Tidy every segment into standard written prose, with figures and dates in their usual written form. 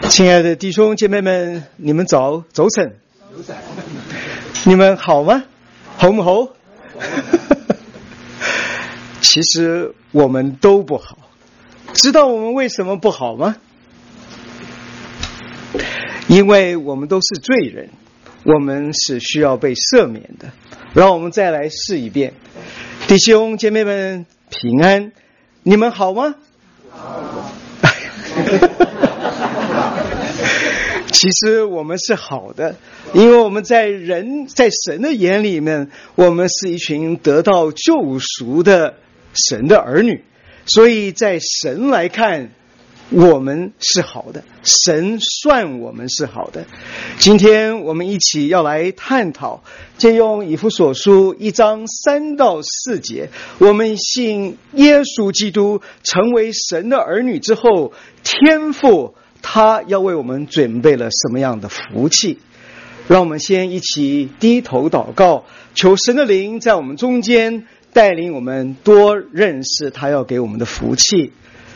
亲爱的弟兄姐妹们，你们早晨，你们好吗？好不好？其实我们都不好，知道我们为什么不好吗？因为我们都是罪人，我们是需要被赦免的。让我们再来试一遍，弟兄姐妹们平安，你们好吗？好。其实我们是好的，因为我们在神的眼里面，我们是一群得到救赎的神的儿女，所以在神来看我们是好的，神算我们是好的。今天我们一起要来探讨，借用以弗所书1章3到4节，我们信耶稣基督成为神的儿女之后，天父他要为我们准备了什么样的福气。让我们先一起低头祷告，求神的灵在我们中间带领我们多认识他要给我们的福气。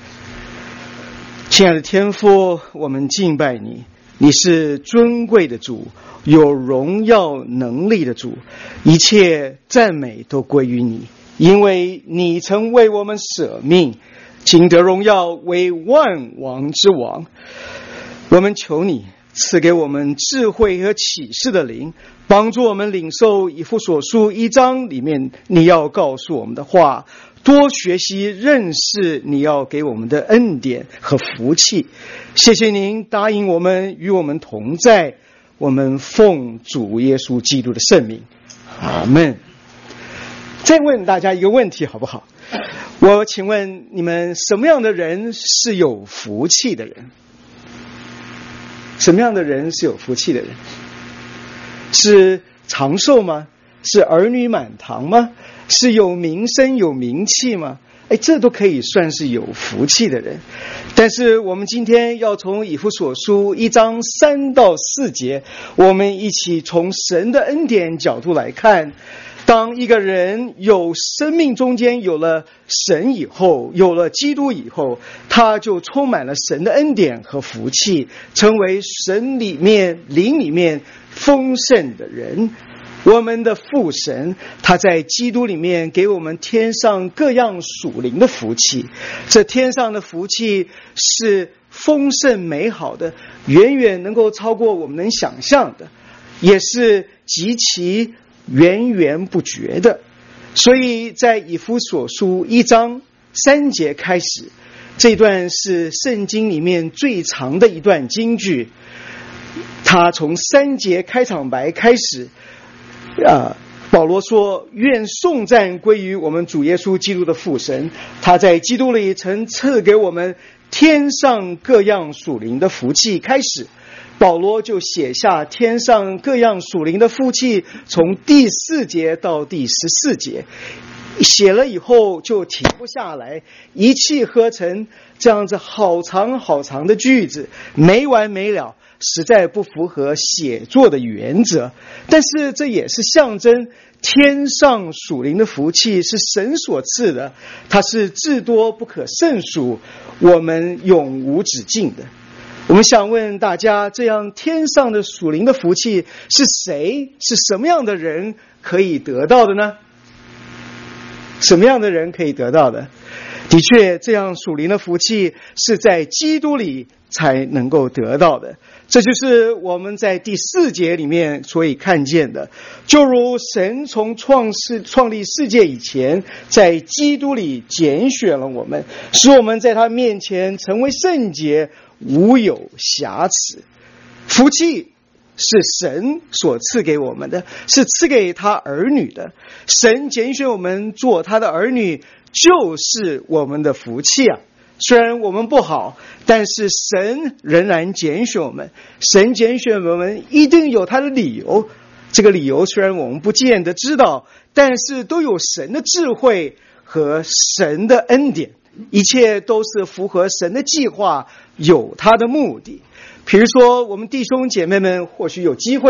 亲爱的天父，我们敬拜你，你是尊贵的主，有荣耀能力的主，一切赞美都归于你，因为你曾为我们舍命，请得荣耀为万王之王。我们求你赐给我们智慧和启示的灵，帮助我们领受以弗所书1章里面你要告诉我们的话，多学习认识你要给我们的恩典和福气。谢谢您答应我们与我们同在，我们奉主耶稣基督的圣名，阿们。再问大家一个问题好不好？我请问你们，什么样的人是有福气的人？什么样的人是有福气的人？是长寿吗？是儿女满堂吗？是有名声有名气吗？这都可以算是有福气的人。但是我们今天要从以弗所书1章3到4节，我们一起从神的恩典角度来看，当一个人有生命中间有了神以后，有了基督以后，他就充满了神的恩典和福气，成为神里面灵里面丰盛的人。我们的父神他在基督里面给我们天上各样属灵的福气，这天上的福气是丰盛美好的，远远能够超过我们能想象的，也是极其源源不绝的。所以在以弗所书1章3节开始，这段是圣经里面最长的一段经句，他从3节开场白开始，保罗说，愿颂赞归于我们主耶稣基督的父神，他在基督里曾赐给我们天上各样属灵的福气。开始保罗就写下天上各样属灵的福气，从第4节到第14节，写了以后就停不下来，一气呵成，这样子好长好长的句子，没完没了，实在不符合写作的原则。但是这也是象征天上属灵的福气是神所赐的，它是至多不可胜数，我们永无止境的。我们想问大家，这样天上的属灵的福气是谁，是什么样的人可以得到的呢？什么样的人可以得到的？的确，这样属灵的福气是在基督里才能够得到的。这就是我们在第4节里面所以看见的，就如神从创立世界以前，在基督里拣选了我们，使我们在他面前成为圣洁，无有瑕疵。福气是神所赐给我们的，是赐给他儿女的。神拣选我们做他的儿女，就是我们的福气啊。虽然我们不好，但是神仍然拣选我们，神拣选我们一定有他的理由，这个理由虽然我们不见得知道，但是都有神的智慧和神的恩典，一切都是符合神的计划，有他的目的。比如说我们弟兄姐妹们或许有机会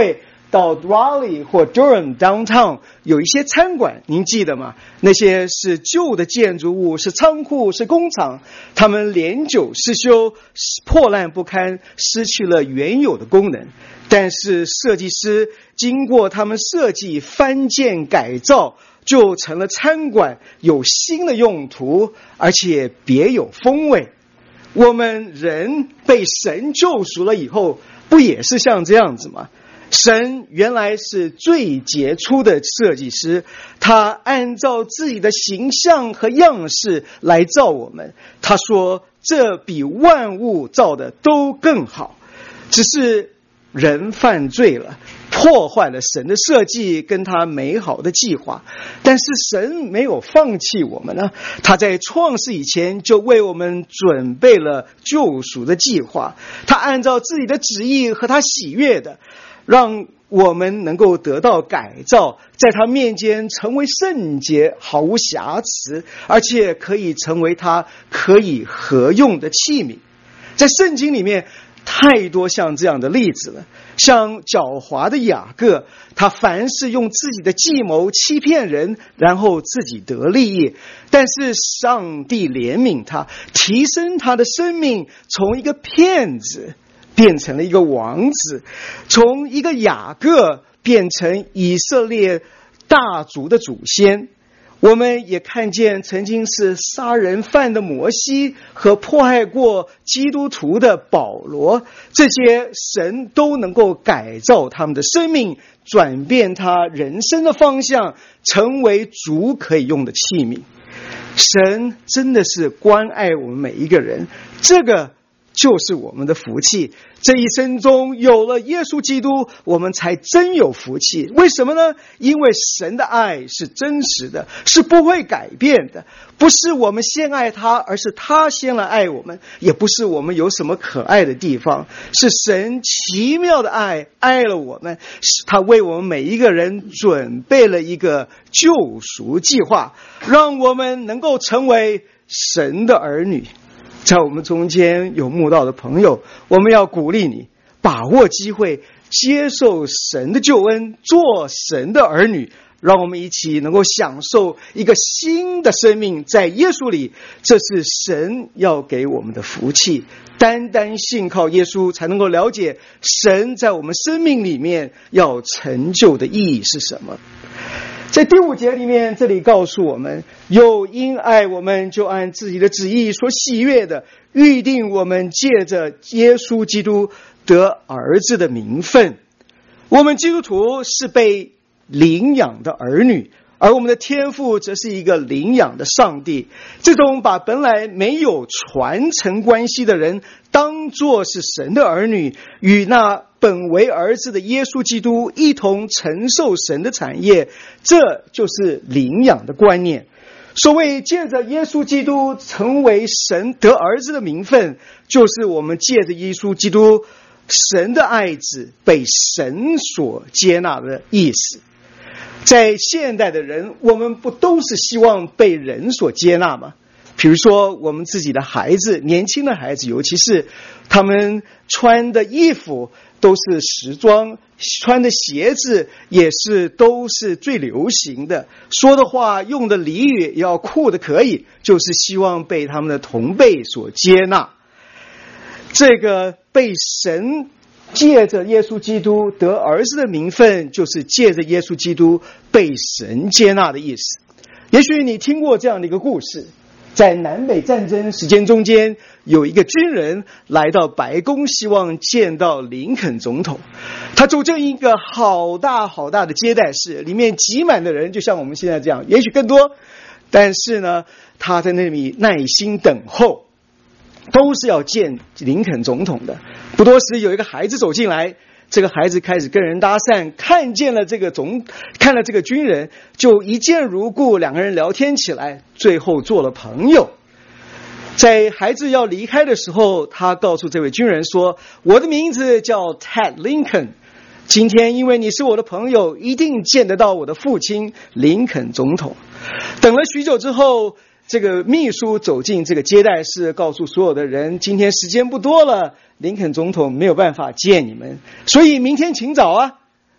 到 Raleigh 或 Durham downtown 有一些餐馆，您记得吗？那些是旧的建筑物，是仓库，是工厂，他们年久失修，破烂不堪，失去了原有的功能。但是设计师经过他们设计翻建改造，就成了餐馆，有新的用途，而且别有风味。我们人被神救赎了以后，不也是像这样子吗？神原来是最杰出的设计师，他按照自己的形象和样式来造我们。他说这比万物造的都更好，只是人犯罪了，破坏了神的设计跟他美好的计划。但是神没有放弃我们呢，他在创世以前就为我们准备了救赎的计划，他按照自己的旨意和他喜悦的，让我们能够得到改造，在他面前成为圣洁，毫无瑕疵，而且可以成为他可以合用的器皿。在圣经里面太多像这样的例子了，像狡猾的雅各，他凡事用自己的计谋欺骗人，然后自己得利益，但是上帝怜悯他，提升他的生命，从一个骗子变成了一个王子，从一个雅各变成以色列大族的祖先。我们也看见曾经是杀人犯的摩西和迫害过基督徒的保罗，这些神都能够改造他们的生命，转变他人生的方向，成为主可以用的器皿。神真的是关爱我们每一个人，这个就是我们的福气。这一生中有了耶稣基督，我们才真有福气。为什么呢？因为神的爱是真实的，是不会改变的，不是我们先爱他，而是他先来爱我们，也不是我们有什么可爱的地方，是神奇妙的爱爱了我们，是他为我们每一个人准备了一个救赎计划，让我们能够成为神的儿女。在我们中间有慕道的朋友，我们要鼓励你把握机会，接受神的救恩，做神的儿女，让我们一起能够享受一个新的生命，在耶稣里，这是神要给我们的福气。单单信靠耶稣，才能够了解神在我们生命里面要成就的意义是什么。在第5节里面，这里告诉我们，又因爱我们，就按自己的旨意所喜悦的，预定我们借着耶稣基督得儿子的名分。我们基督徒是被领养的儿女，而我们的天父则是一个领养的上帝。这种把本来没有传承关系的人当作是神的儿女，与那本为儿子的耶稣基督一同承受神的产业，这就是领养的观念。所谓借着耶稣基督成为神得儿子的名分，就是我们借着耶稣基督神的爱子被神所接纳的意思。在现代的人，我们不都是希望被人所接纳吗？比如说我们自己的孩子，年轻的孩子，尤其是他们穿的衣服都是时装，穿的鞋子也是都是最流行的，说的话用的俚语也要酷的可以，就是希望被他们的同辈所接纳。这个被神借着耶稣基督得儿子的名分，就是借着耶稣基督被神接纳的意思。也许你听过这样的一个故事，在南北战争时间中间，有一个军人来到白宫，希望见到林肯总统。他走进一个好大好大的接待室，里面挤满的人，就像我们现在这样，也许更多。但是呢，他在那里耐心等候，都是要见林肯总统的。不多时，有一个孩子走进来，这个孩子开始跟人搭讪，看了这个军人，就一见如故，两个人聊天起来，最后做了朋友。在孩子要离开的时候，他告诉这位军人说，我的名字叫 Ted Lincoln， 今天因为你是我的朋友，一定见得到我的父亲林肯总统。等了许久之后，这个秘书走进这个接待室，告诉所有的人，今天时间不多了，林肯总统没有办法见你们，所以明天请早啊。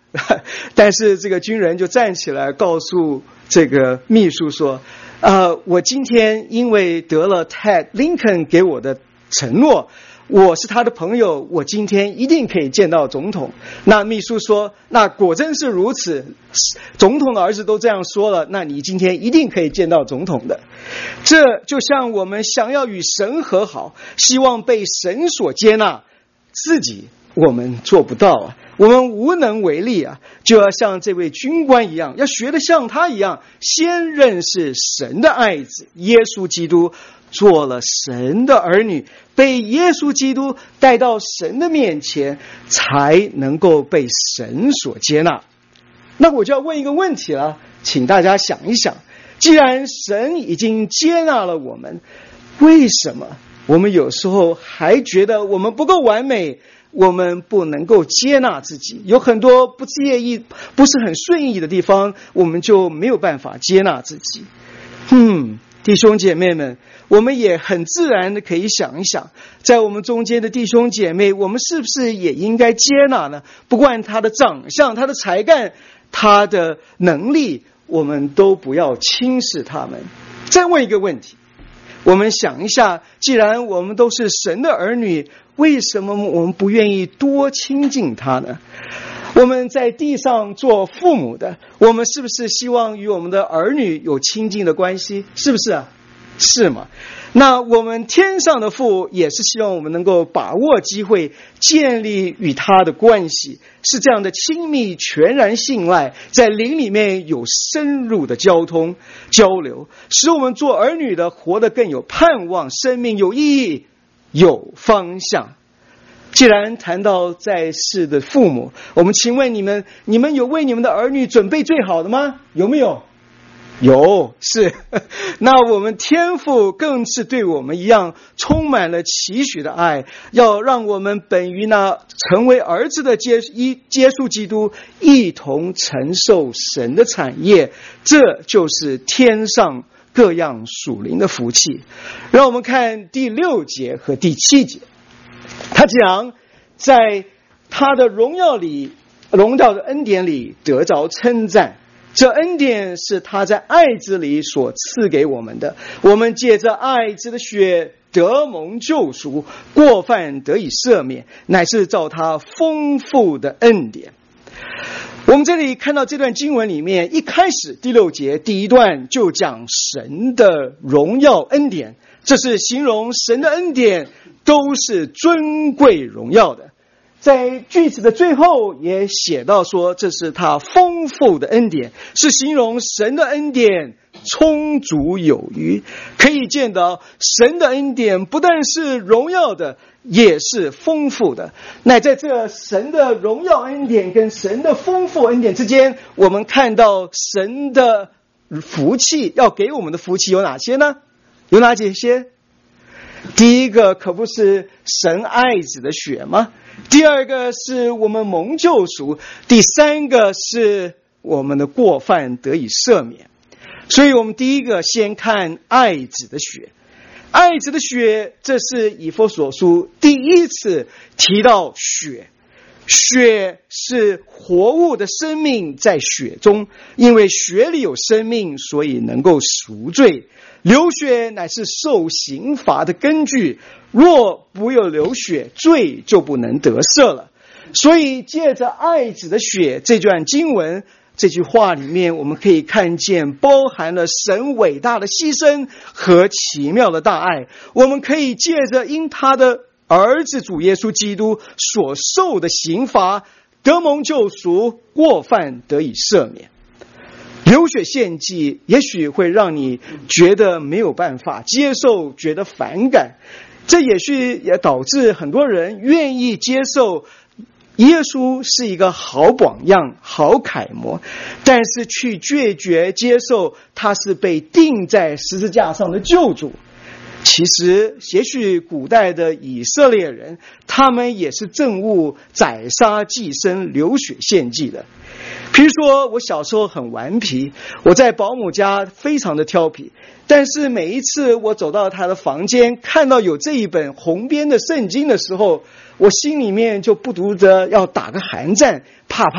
但是这个军人就站起来告诉这个秘书说，我今天因为得了 Ted Lincoln 给我的承诺，我是他的朋友，我今天一定可以见到总统。那秘书说，那果真是如此，总统的儿子都这样说了，那你今天一定可以见到总统的。这就像我们想要与神和好，希望被神所接纳，自己我们做不到啊，我们无能为力啊，就要像这位军官一样，要学得像他一样，先认识神的爱子耶稣基督，做了神的儿女，被耶稣基督带到神的面前，才能够被神所接纳。那我就要问一个问题了，请大家想一想，既然神已经接纳了我们，为什么我们有时候还觉得我们不够完美，我们不能够接纳自己，有很多不是很顺意的地方，我们就没有办法接纳自己。弟兄姐妹们，我们也很自然的可以想一想，在我们中间的弟兄姐妹，我们是不是也应该接纳呢？不管他的长相、他的才干、他的能力，我们都不要轻视他们。再问一个问题，我们想一下，既然我们都是神的儿女，为什么我们不愿意多亲近他呢？我们在地上做父母的，我们是不是希望与我们的儿女有亲近的关系？是不是啊？是吗？那我们天上的父也是希望我们能够把握机会，建立与他的关系，是这样的亲密、全然信赖，在灵里面有深入的交流，使我们做儿女的活得更有盼望，生命有意义、有方向。既然谈到在世的父母，我们请问你们有为你们的儿女准备最好的吗？有没有？有，是。那我们天父更是对我们一样充满了期许的爱，要让我们本于那成为儿子的耶稣基督一同承受神的产业，这就是天上各样属灵的福气。让我们看第6节和第7节，他讲在他的荣耀的恩典里得着称赞，这恩典是他在爱子里所赐给我们的，我们借着爱子的血得蒙救赎，过犯得以赦免，乃是照他丰富的恩典。我们这里看到这段经文里面，一开始第6节第一段就讲神的荣耀恩典，这是形容神的恩典都是尊贵荣耀的。在句子的最后也写到说，这是他丰富的恩典，是形容神的恩典充足有余。可以见到神的恩典不但是荣耀的，也是丰富的。那在这神的荣耀恩典跟神的丰富恩典之间，我们看到神的福气，要给我们的福气有哪些呢？有哪几些？第一个可不是神爱子的血吗？第二个是我们蒙救赎，第三个是我们的过犯得以赦免。所以我们第一个先看爱子的血。爱子的血，这是以弗所书第一次提到血。血是活物的生命在血中，因为血里有生命，所以能够赎罪。流血乃是受刑罚的根据，若不有流血，罪就不能得赦了。所以借着爱子的血这段经文，这句话里面我们可以看见包含了神伟大的牺牲和奇妙的大爱。我们可以借着因他的儿子主耶稣基督所受的刑罚得蒙救赎，过犯得以赦免。流血献祭也许会让你觉得没有办法接受，觉得反感，这也许也导致很多人愿意接受耶稣是一个好榜样、好楷模，但是去拒绝接受他是被钉在十字架上的救主。其实也许古代的以色列人，他们也是憎恶宰杀祭牲、流血献祭的。比如说我小时候很顽皮，我在保姆家非常的挑皮，但是每一次我走到他的房间，看到有这一本红边的圣经的时候，我心里面就不读着要打个寒战，怕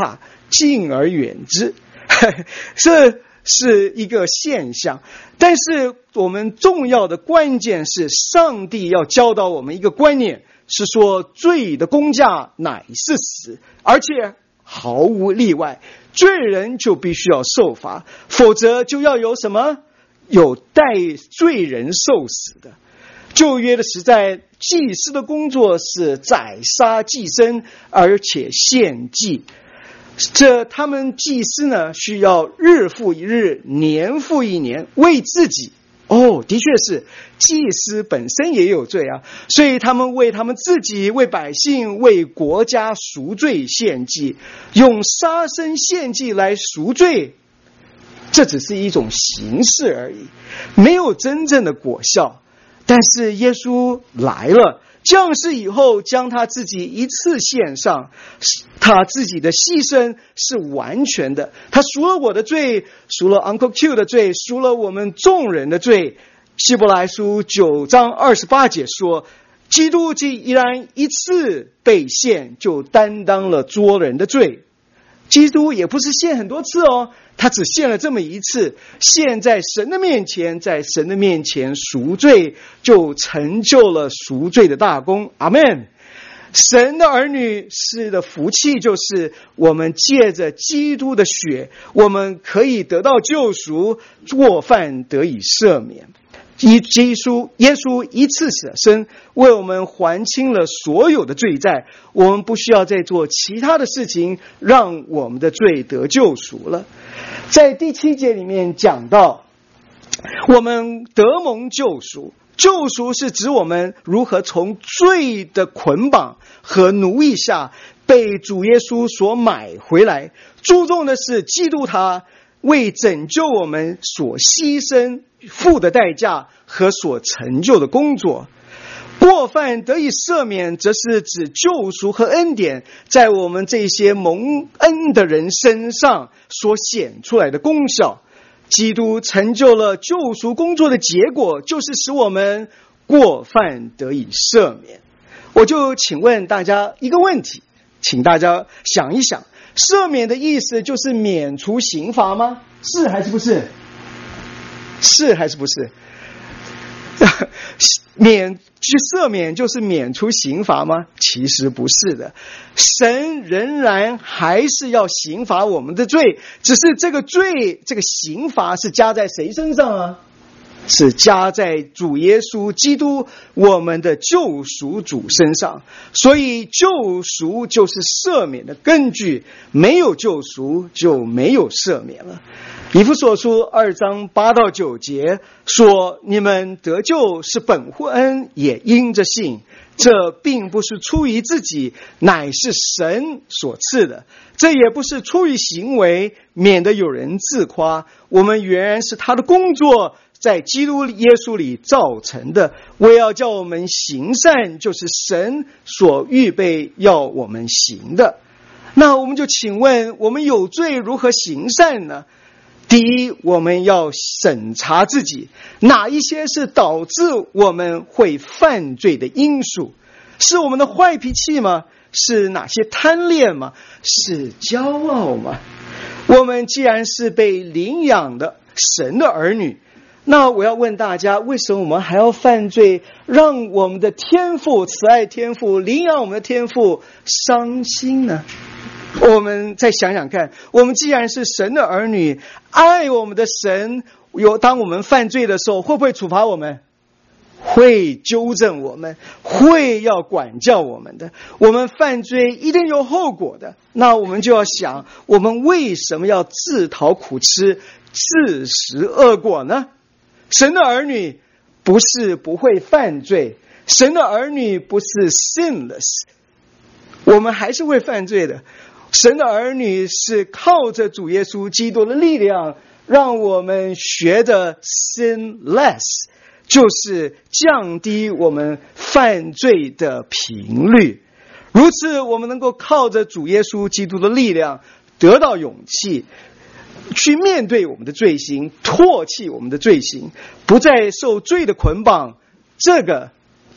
敬而远之。这是一个现象，但是我们重要的关键是，上帝要教导我们一个观念，是说罪的工价乃是死，而且毫无例外，罪人就必须要受罚，否则就要有什么？有代罪人受死的。旧约的时代，祭司的工作是宰杀祭牲，而且献祭。他们祭司呢，需要日复一日，年复一年，为自己。的确是，祭司本身也有罪啊，所以他们为他们自己、为百姓、为国家赎罪献祭，用杀生献祭来赎罪，这只是一种形式而已，没有真正的果效。但是耶稣来了，降世以后，将他自己一次献上，他自己的牺牲是完全的，他赎了我的罪，赎了 Uncle Q 的罪，赎了我们众人的罪。希伯来书9章28节说，基督既然一次被献，就担当了多人的罪。基督也不是献很多次他只献了这么一次，献在神的面前，在神的面前赎罪，就成就了赎罪的大功。阿们。神的儿女是的福气，就是我们借着基督的血，我们可以得到救赎，过犯得以赦免。耶稣一次舍身，为我们还清了所有的罪债，我们不需要再做其他的事情，让我们的罪得救赎了。在第7节里面讲到，我们得蒙救赎，救赎是指我们如何从罪的捆绑和奴役下被主耶稣所买回来，注重的是基督他为拯救我们所牺牲付的代价和所成就的工作。过犯得以赦免，则是指救赎和恩典在我们这些蒙恩的人身上所显出来的功效。基督成就了救赎工作的结果，就是使我们过犯得以赦免。我就请问大家一个问题，请大家想一想，赦免的意思就是免除刑罚吗？是还是不是？是还是不是？赦免就是免除刑罚吗？其实不是的，神仍然还是要刑罚我们的罪，只是这个罪，这个刑罚是加在谁身上啊？是加在主耶稣基督我们的救赎主身上。所以救赎就是赦免的根据，没有救赎就没有赦免了。以弗所书2章8到9节说，你们得救是本乎恩，也因着信，这并不是出于自己，乃是神所赐的，这也不是出于行为，免得有人自夸。我们原然是他的工作，在基督耶稣里造成的，为要叫我们行善，就是神所预备要我们行的。那我们就请问，我们有罪如何行善呢？第一，我们要审查自己，哪一些是导致我们会犯罪的因素？是我们的坏脾气吗？是哪些贪恋吗？是骄傲吗？我们既然是被领养的神的儿女，那我要问大家，为什么我们还要犯罪，让我们的天父，慈爱天父，领养我们的天父伤心呢？我们再想想看，我们既然是神的儿女，爱我们的神，当我们犯罪的时候，会不会处罚我们？会纠正我们，会要管教我们的。我们犯罪一定有后果的，那我们就要想，我们为什么要自讨苦吃，自食恶果呢？神的儿女不是不会犯罪，神的儿女不是 sinless， 我们还是会犯罪的。神的儿女是靠着主耶稣基督的力量，让我们学着 sin less， 就是降低我们犯罪的频率。如此，我们能够靠着主耶稣基督的力量，得到勇气，去面对我们的罪行，唾弃我们的罪行，不再受罪的捆绑。这个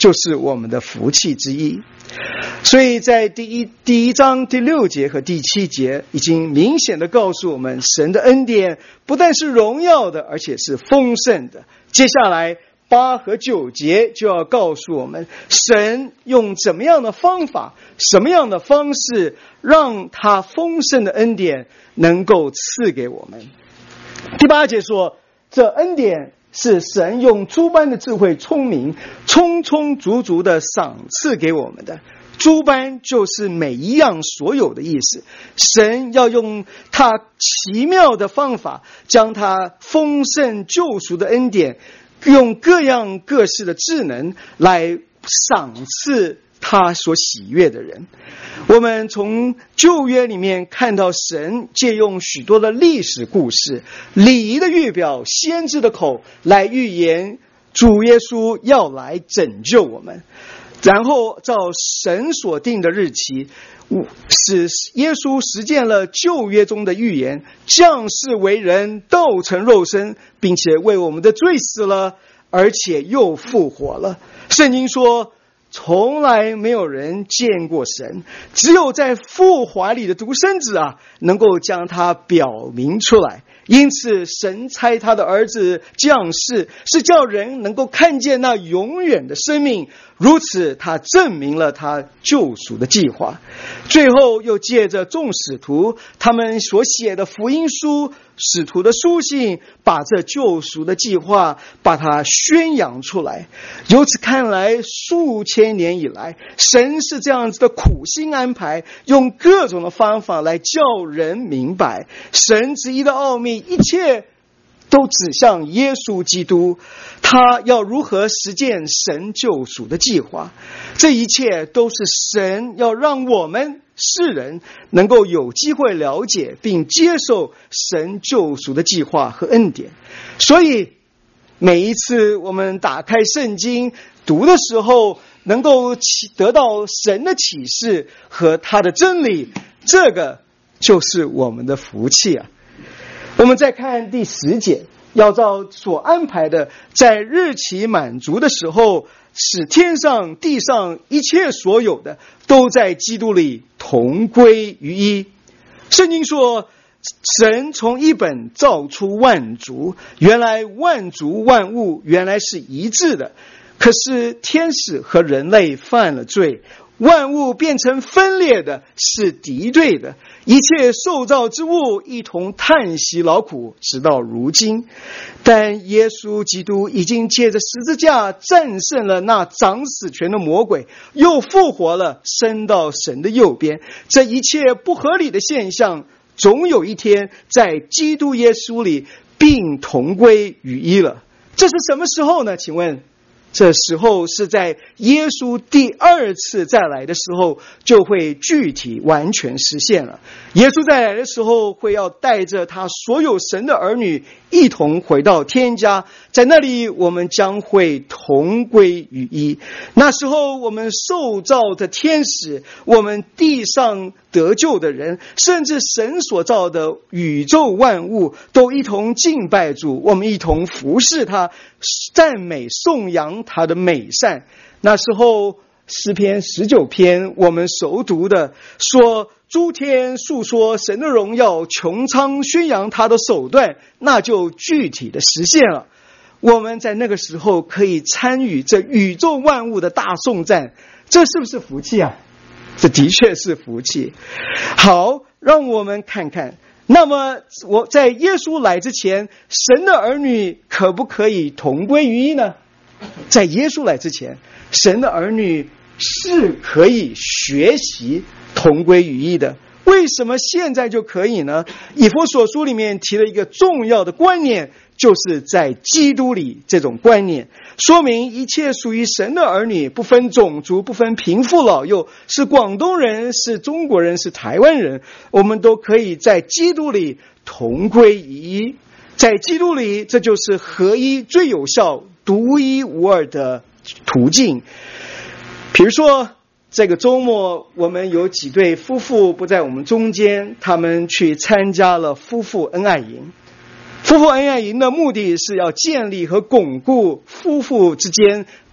就是我们的福气之一。所以在第一章第6节和第7节已经明显的告诉我们，神的恩典不但是荣耀的，而且是丰盛的。接下来8和9节就要告诉我们，神用怎么样的方法，什么样的方式，让他丰盛的恩典能够赐给我们。第8节说，这恩典是神用诸般的智慧聪明，充充足足的赏赐给我们的。诸般就是每一样所有的意思，神要用他奇妙的方法，将他丰盛救赎的恩典，用各样各式的智能来赏赐他所喜悦的人。我们从旧约里面看到，神借用许多的历史故事、礼仪的预表、先知的口来预言主耶稣要来拯救我们，然后照神所定的日期，使耶稣实践了旧约中的预言，降世为人，道成肉身，并且为我们的罪死了，而且又复活了。圣经说，从来没有人见过神，只有在父怀里的独生子能够将他表明出来。因此神差他的儿子降世，是叫人能够看见那永远的生命，如此他证明了他救赎的计划。最后又借着众使徒他们所写的福音书、使徒的书信，把这救赎的计划把它宣扬出来。由此看来，数千年以来，神是这样子的苦心安排，用各种的方法来叫人明白神旨意的奥秘，一切都指向耶稣基督，他要如何实践神救赎的计划。这一切都是神要让我们世人能够有机会了解并接受神救赎的计划和恩典。所以每一次我们打开圣经读的时候，能够得到神的启示和他的真理，这个就是我们的福气啊。我们再看第10节，要照所安排的，在日期满足的时候，使天上地上一切所有的都在基督里同归于一。圣经说，神从一本造出万族，原来万族万物原来是一致的，可是天使和人类犯了罪，万物变成分裂的，是敌对的，一切受造之物一同叹息劳苦，直到如今。但耶稣基督已经借着十字架战胜了那掌死权的魔鬼，又复活了，升到神的右边。这一切不合理的现象，总有一天在基督耶稣里并同归于一了。这是什么时候呢？请问，这时候是在耶稣第2次再来的时候，就会具体完全实现了。耶稣再来的时候，会要带着他所有神的儿女一同回到天家，在那里我们将会同归于一。那时候我们受造的天使，我们地上得救的人，甚至神所造的宇宙万物，都一同敬拜主，我们一同服侍他，赞美颂扬他的美善。那时候诗篇19篇我们熟读的说，诸天述说神的荣耀，穹苍宣扬他的手段，那就具体的实现了。我们在那个时候可以参与这宇宙万物的大颂赞，这是不是福气啊？这的确是福气。好，让我们看看，那么我在耶稣来之前，神的儿女可不可以同归于一呢？在耶稣来之前，神的儿女是可以学习同归于一的。为什么现在就可以呢？以弗所书里面提了一个重要的观念，就是在基督里，这种观念说明一切属于神的儿女，不分种族，不分贫富老幼，是广东人，是中国人，是台湾人，我们都可以在基督里同归于一。在基督里，这就是合一最有效、独一无二的途径。比如说这个周末，我们有几对夫妇不在我们中间，他们去参加了夫妇恩爱营。夫妇恩爱营的目的是要建立和巩固夫妇之间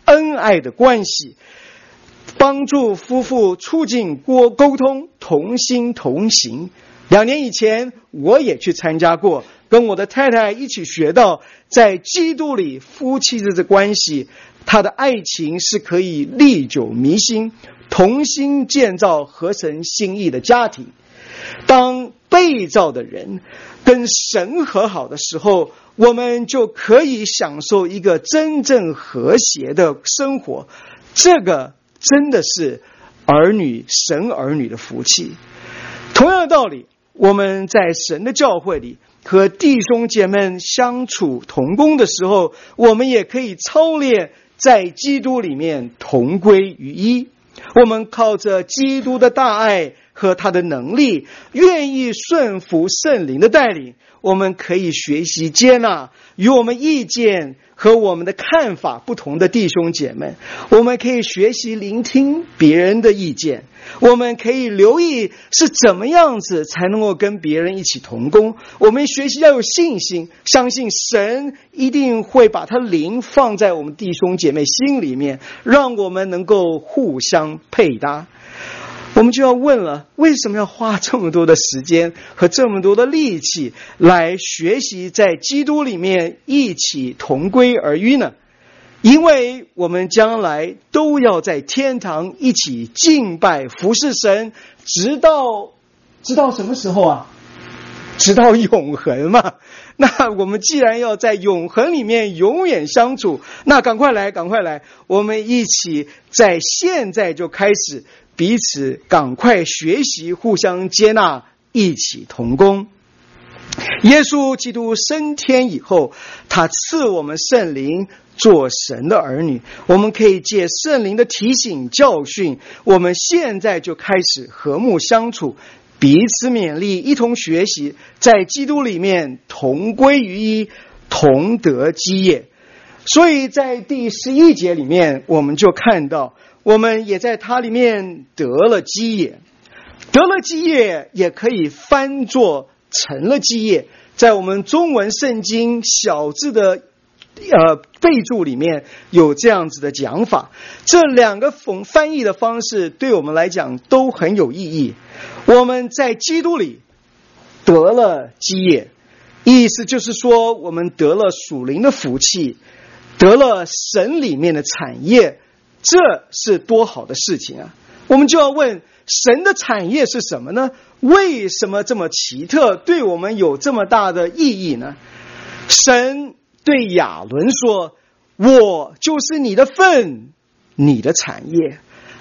恩爱的关系，帮助夫妇促进沟通，同心同行。2年以前我也去参加过，跟我的太太一起学到，在基督里夫妻的这关系，他的爱情是可以历久弥新，同心建造合神心意的家庭。当被造的人跟神和好的时候，我们就可以享受一个真正和谐的生活。这个真的是神儿女的福气。同样的道理，我们在神的教会里和弟兄姐妹相处同工的时候，我们也可以操练在基督里面同归于一。我们靠着基督的大爱和他的能力，愿意顺服圣灵的带领，我们可以学习接纳与我们意见和我们的看法不同的弟兄姐妹，我们可以学习聆听别人的意见，我们可以留意是怎么样子才能够跟别人一起同工。我们学习要有信心，相信神一定会把他灵放在我们弟兄姐妹心里面，让我们能够互相配搭。我们就要问了，为什么要花这么多的时间和这么多的力气来学习在基督里面一起同归而于呢？因为我们将来都要在天堂一起敬拜服侍神，直到什么时候啊？直到永恒嘛。那我们既然要在永恒里面永远相处，那赶快来，我们一起在现在就开始彼此赶快学习，互相接纳，一起同工。耶稣基督升天以后，他赐我们圣灵做神的儿女，我们可以借圣灵的提醒教训，我们现在就开始和睦相处，彼此勉励，一同学习，在基督里面同归于一，同得基业。所以在第11节里面，我们就看到我们也在它里面得了基业。得了基业也可以翻作成了基业，在我们中文圣经小字的备注里面有这样子的讲法。这两个翻译的方式对我们来讲都很有意义。我们在基督里得了基业，意思就是说我们得了属灵的福气，得了神里面的产业，这是多好的事情啊！我们就要问，神的产业是什么呢？为什么这么奇特，对我们有这么大的意义呢？神对亚伦说，我就是你的份，你的产业。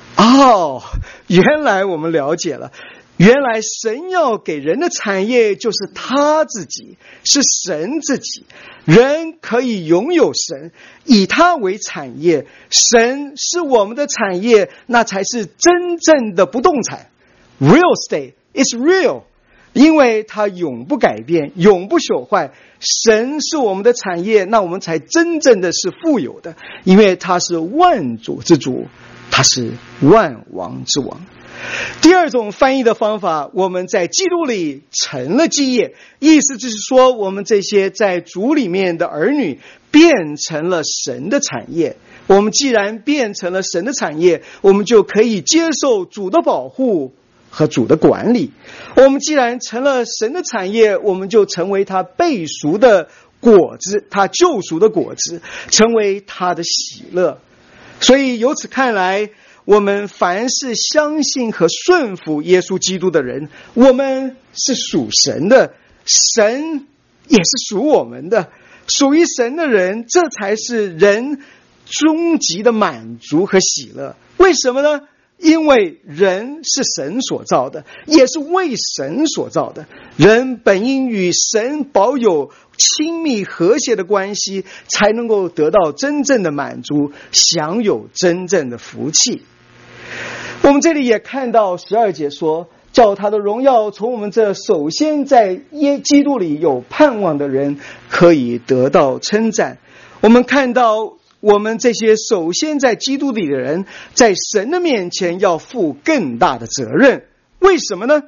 原来我们了解了，原来神要给人的产业就是他自己，是神自己。人可以拥有神，以他为产业，神是我们的产业，那才是真正的不动产。 Real estate is real， 因为它永不改变，永不朽坏。神是我们的产业，那我们才真正的是富有的，因为他是万主之主，他是万王之王。第二种翻译的方法，我们在基督里成了基业，意思就是说我们这些在主里面的儿女变成了神的产业。我们既然变成了神的产业，我们就可以接受主的保护和主的管理。我们既然成了神的产业，我们就成为他被赎的果子，他救赎的果子，成为他的喜乐。所以由此看来，我们凡是相信和顺服耶稣基督的人，我们是属神的，神也是属我们的。属于神的人，这才是人终极的满足和喜乐。为什么呢？因为人是神所造的，也是为神所造的。人本应与神保有亲密和谐的关系，才能够得到真正的满足，享有真正的福气。我们这里也看到12节说，叫他的荣耀从我们这首先在基督里有盼望的人可以得到称赞。我们看到我们这些首先在基督里的人，在神的面前要负更大的责任。为什么呢？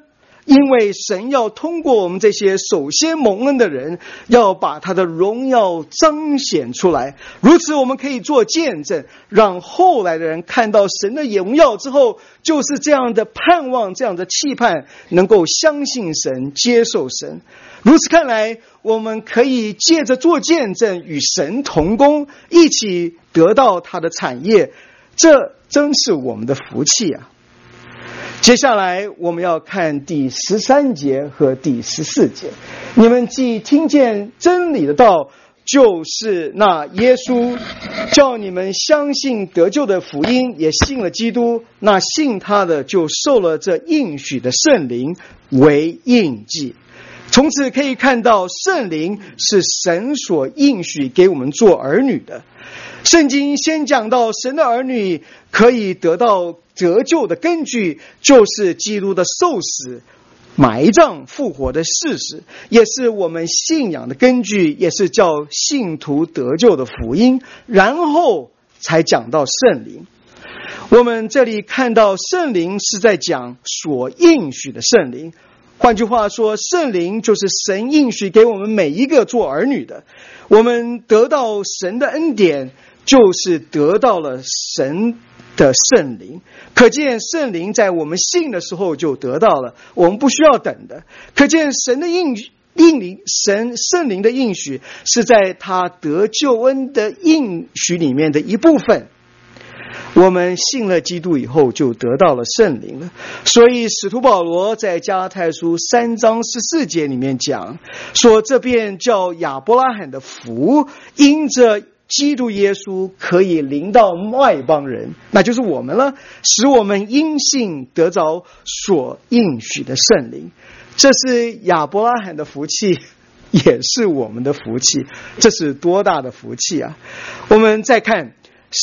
因为神要通过我们这些首先蒙恩的人，要把他的荣耀彰显出来。如此我们可以做见证，让后来的人看到神的荣耀之后，就是这样的盼望，这样的期盼，能够相信神，接受神。如此看来，我们可以借着做见证与神同工，一起得到他的产业，这真是我们的福气啊！接下来我们要看第13节和第14节。你们既听见真理的道，就是那耶稣叫你们相信得救的福音，也信了基督，那信他的就受了这应许的圣灵为印记。从此可以看到，圣灵是神所应许给我们做儿女的。圣经先讲到神的儿女可以得到得救的根据，就是基督的受死、埋葬、复活的事实，也是我们信仰的根据，也是叫信徒得救的福音。然后才讲到圣灵。我们这里看到圣灵是在讲所应许的圣灵，换句话说，圣灵就是神应许给我们每一个做儿女的。我们得到神的恩典，就是得到了神的圣灵。可见圣灵在我们信的时候就得到了，我们不需要等的。可见神的圣灵的应许是在他得救恩的应许里面的一部分。我们信了基督以后就得到了圣灵了。所以使徒保罗在加拉太书3章14节里面讲说，这便叫亚伯拉罕的福因着基督耶稣可以临到外邦人，那就是我们了，使我们因信得着所应许的圣灵。这是亚伯拉罕的福气，也是我们的福气。这是多大的福气啊！我们再看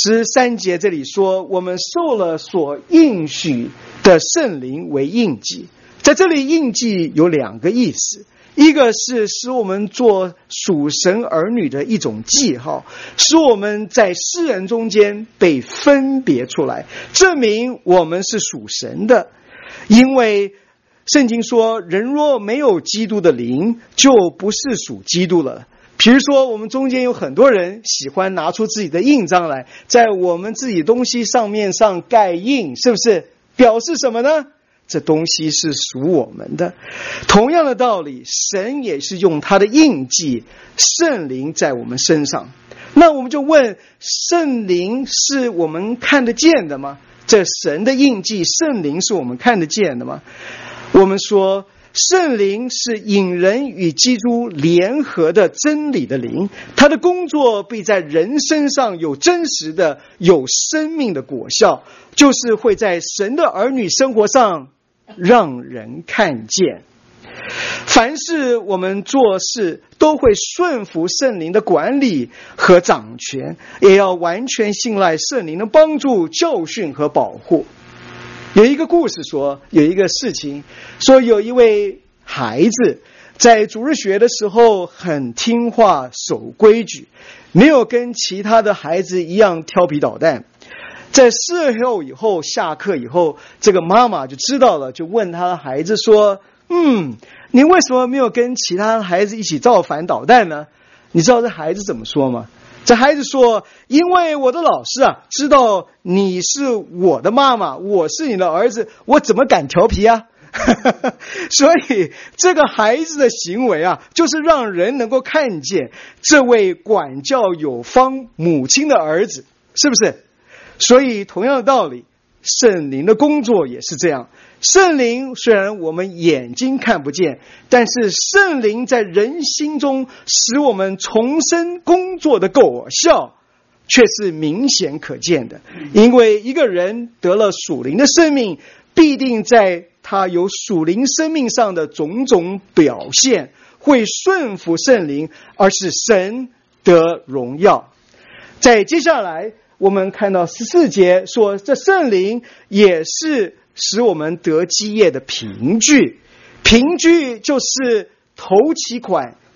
13节，这里说我们受了所应许的圣灵为印记。在这里印记有2个意思，一个是使我们做属神儿女的一种记号，使我们在世人中间被分别出来，证明我们是属神的。因为圣经说，人若没有基督的灵，就不是属基督了。比如说，我们中间有很多人喜欢拿出自己的印章来，在我们自己东西上盖印，是不是表示什么呢？这东西是属我们的。同样的道理，神也是用他的印记圣灵在我们身上。那我们就问，圣灵是我们看得见的吗？这神的印记圣灵是我们看得见的吗？我们说圣灵是引人与基督联合的真理的灵，他的工作必在人身上有真实的、有生命的果效，就是会在神的儿女生活上让人看见。凡是我们做事都会顺服圣灵的管理和掌权，也要完全信赖圣灵的帮助、教训和保护。有一个故事说，有一个事情说，有一位孩子在主日学的时候很听话守规矩，没有跟其他的孩子一样调皮捣蛋。在事后以后，下课以后，这个妈妈就知道了，就问他的孩子说，你为什么没有跟其他孩子一起造反捣蛋呢？你知道这孩子怎么说吗？这孩子说，因为我的老师知道你是我的妈妈，我是你的儿子，我怎么敢调皮啊？所以这个孩子的行为就是让人能够看见这位管教有方母亲的儿子，是不是？所以同样的道理，圣灵的工作也是这样。圣灵虽然我们眼睛看不见，但是圣灵在人心中使我们重生工作的果效却是明显可见的。因为一个人得了属灵的生命，必定在他有属灵生命上的种种表现会顺服圣灵，而使神得荣耀。在接下来我们看到14节说，这圣灵也是使我们得基业的凭据。凭据就是头期款，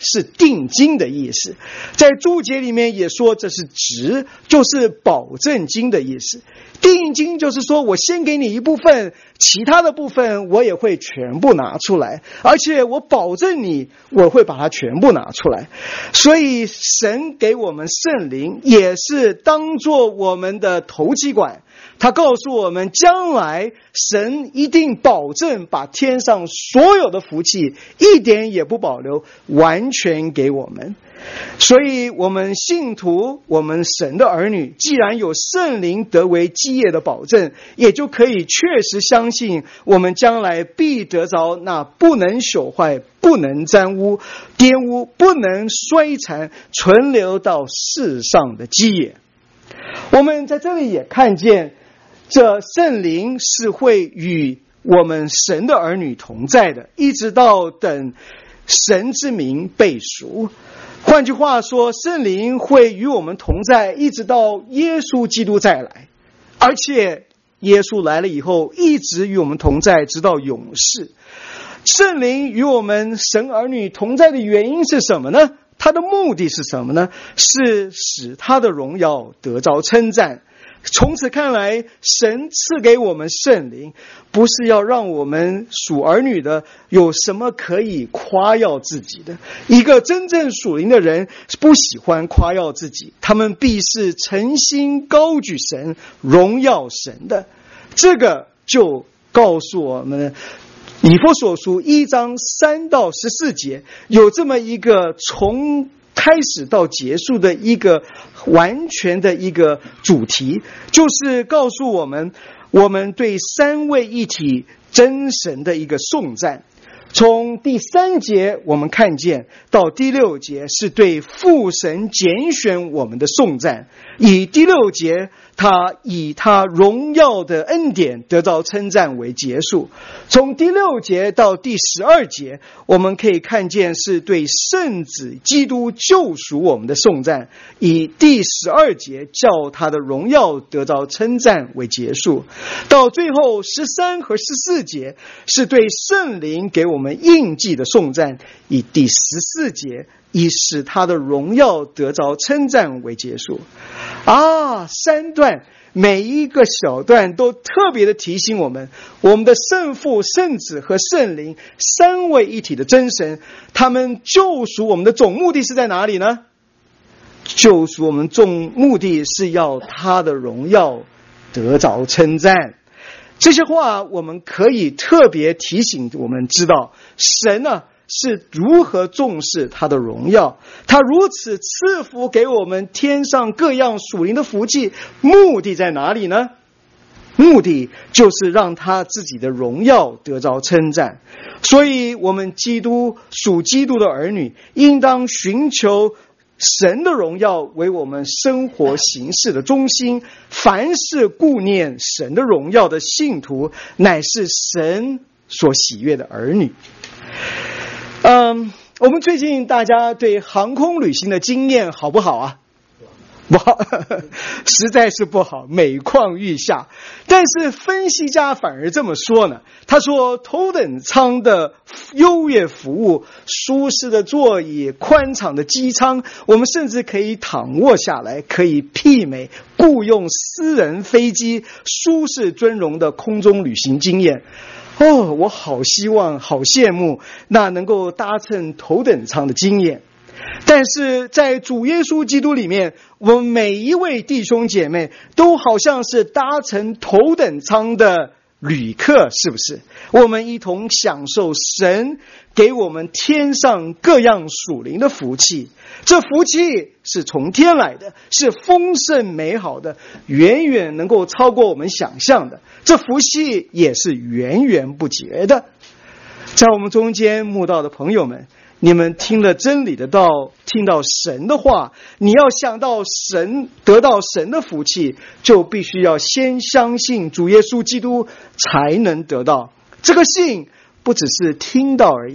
是定金的意思，在注解里面也说这是值，就是保证金的意思。定金就是说我先给你一部分，其他的部分我也会全部拿出来，而且我保证你我会把它全部拿出来。所以神给我们圣灵也是当作我们的头期管，他告诉我们将来神一定保证把天上所有的福气一点也不保留，完全给我们。所以我们信徒，我们神的儿女，既然有圣灵得为基业的保证，也就可以确实相信我们将来必得着那不能朽坏、不能沾污、玷污、不能衰残、存留到世上的基业。我们在这里也看见，这圣灵是会与我们神的儿女同在的，一直到等神之名被赎。换句话说，圣灵会与我们同在，一直到耶稣基督再来，而且耶稣来了以后一直与我们同在，直到永世。圣灵与我们神儿女同在的原因是什么呢？他的目的是什么呢？是使他的荣耀得着称赞。从此看来，神赐给我们圣灵，不是要让我们属儿女的有什么可以夸耀自己的。一个真正属灵的人不喜欢夸耀自己，他们必是诚心高举神、荣耀神的。这个就告诉我们以弗所书1章3到14节有这么一个从开始到结束的一个完全的一个主题，就是告诉我们对三位一体真神的一个颂赞。从第3节我们看见到第6节是对父神拣选我们的颂赞，以第6节他以他荣耀的恩典得到称赞为结束。从第6节到第12节我们可以看见是对圣子基督救赎我们的颂赞，以第12节叫他的荣耀得到称赞为结束。到最后13和14节是对圣灵给我们印记的颂赞，以第14节以使他的荣耀得着称赞为结束。3段每一个小段都特别的提醒我们的圣父、圣子和圣灵三位一体的真神，他们救赎我们的总目的是在哪里呢？救赎我们总目的是要他的荣耀得着称赞。这些话我们可以特别提醒我们知道，神是如何重视他的荣耀，他如此赐福给我们天上各样属灵的福气，目的在哪里呢？目的就是让他自己的荣耀得着称赞。所以我们属基督的儿女应当寻求神的荣耀为我们生活行事的中心，凡是顾念神的荣耀的信徒，乃是神所喜悦的儿女。我们最近大家对航空旅行的经验好不好啊？不好，实在是不好，每况愈下。但是分析家反而这么说呢，他说头等舱的优越服务、舒适的座椅、宽敞的机舱，我们甚至可以躺卧下来，可以媲美雇用私人飞机舒适尊荣的空中旅行经验。我好希望好羡慕那能够搭乘头等舱的经验。但是在主耶稣基督里面，我们每一位弟兄姐妹都好像是搭乘头等舱的旅客，是不是？我们一同享受神给我们天上各样属灵的福气，这福气是从天来的，是丰盛美好的，远远能够超过我们想象的，这福气也是源源不绝的。在我们中间慕道的朋友们，你们听了真理的道，听到神的话，你要想到神，得到神的福气，就必须要先相信主耶稣基督才能得到。这个信不只是听到而已，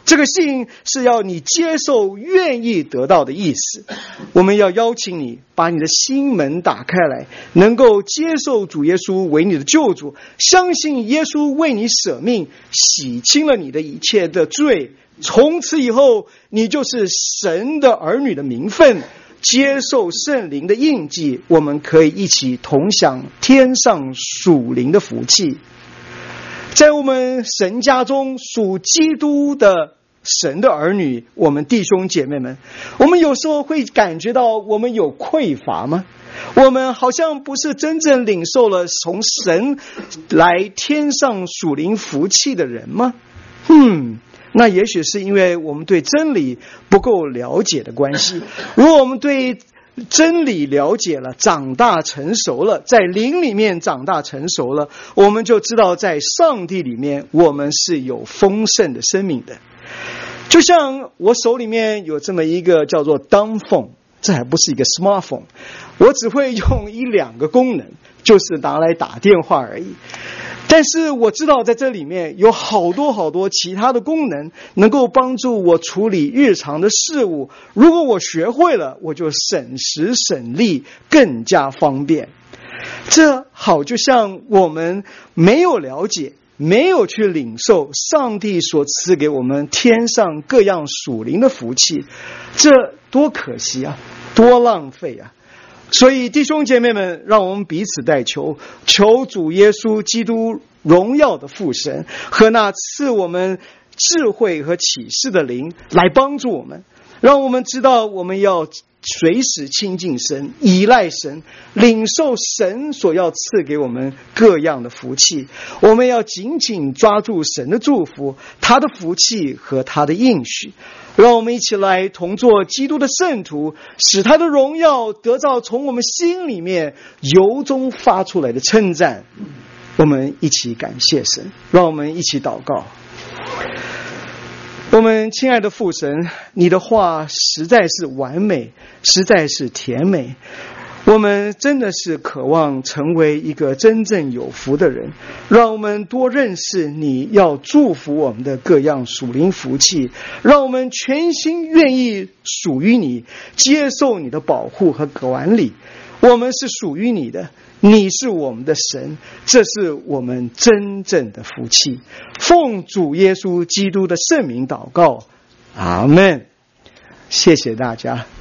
这个信是要你接受、愿意得到的意思。我们要邀请你把你的心门打开来，能够接受主耶稣为你的救主，相信耶稣为你舍命，洗清了你的一切的罪。从此以后，你就是神的儿女的名分，接受圣灵的印记，我们可以一起同享天上属灵的福气。在我们神家中属基督的神的儿女，我们弟兄姐妹们，我们有时候会感觉到我们有匮乏吗？我们好像不是真正领受了从神来天上属灵福气的人吗？那也许是因为我们对真理不够了解的关系。如果我们对真理了解了，长大成熟了，在灵里面长大成熟了，我们就知道在上帝里面我们是有丰盛的生命的。就像我手里面有这么一个叫做 dumb phone， 这还不是一个 smartphone， 我只会用1-2个功能，就是拿来打电话而已。但是我知道在这里面有好多其他的功能，能够帮助我处理日常的事物。如果我学会了，我就省时省力，更加方便。这好就像我们没有了解，没有去领受上帝所赐给我们天上各样属灵的福气，这多可惜啊，多浪费啊！所以弟兄姐妹们，让我们彼此代求，求主耶稣基督荣耀的父神和那赐我们智慧和启示的灵来帮助我们，让我们知道我们要随时亲近神，依赖神，领受神所要赐给我们各样的福气。我们要紧紧抓住神的祝福，他的福气和他的应许。让我们一起来同做基督的圣徒，使他的荣耀得到从我们心里面由衷发出来的称赞。我们一起感谢神，让我们一起祷告。我们亲爱的父神，你的话实在是完美，实在是甜美。我们真的是渴望成为一个真正有福的人，让我们多认识你要祝福我们的各样属灵福气，让我们全心愿意属于你，接受你的保护和管理。我们是属于你的，你是我们的神，这是我们真正的福气。奉主耶稣基督的圣名祷告，阿们。谢谢大家。